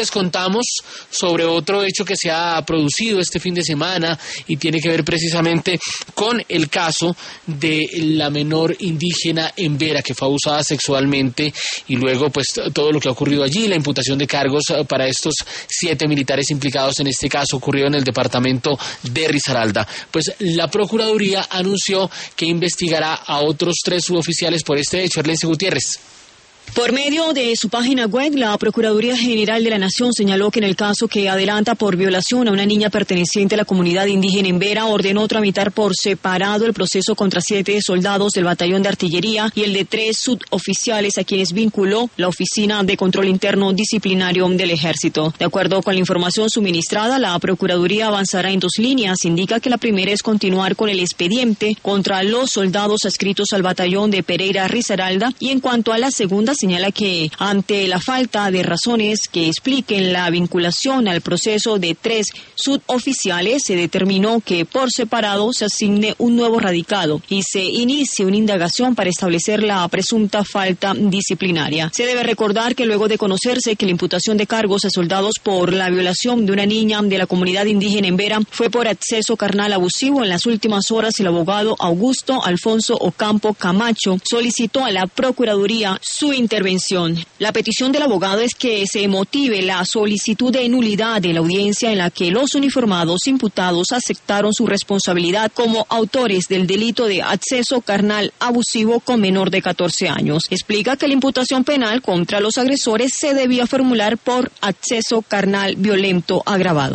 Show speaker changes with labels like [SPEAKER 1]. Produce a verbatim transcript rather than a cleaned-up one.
[SPEAKER 1] Les contamos sobre otro hecho que se ha producido este fin de semana y tiene que ver precisamente con el caso de la menor indígena en Vera que fue abusada sexualmente y luego pues todo lo que ha ocurrido allí, la imputación de cargos para estos siete militares implicados en este caso ocurrido en el departamento de Risaralda. Pues la Procuraduría anunció que investigará a otros tres suboficiales por este hecho. Erlense Gutiérrez.
[SPEAKER 2] Por medio de su página web, la Procuraduría General de la Nación señaló que en el caso que adelanta por violación a una niña perteneciente a la comunidad indígena en Vera, ordenó tramitar por separado el proceso contra siete soldados del batallón de artillería y el de tres suboficiales a quienes vinculó la Oficina de Control Interno Disciplinario del Ejército. De acuerdo con la información suministrada, la Procuraduría avanzará en dos líneas. Indica que la primera es continuar con el expediente contra los soldados adscritos al batallón de Pereira Risaralda y en cuanto a la segunda, señala que ante la falta de razones que expliquen la vinculación al proceso de tres suboficiales, se determinó que por separado se asigne un nuevo radicado y se inicie una indagación para establecer la presunta falta disciplinaria. Se debe recordar que luego de conocerse que la imputación de cargos a soldados por la violación de una niña de la comunidad indígena en Vera fue por acceso carnal abusivo, en las últimas horas el abogado Augusto Alfonso Ocampo Camacho solicitó a la Procuraduría su intervención. La petición del abogado es que se motive la solicitud de nulidad de la audiencia en la que los uniformados imputados aceptaron su responsabilidad como autores del delito de acceso carnal abusivo con menor de catorce años. Explica que la imputación penal contra los agresores se debía formular por acceso carnal violento agravado.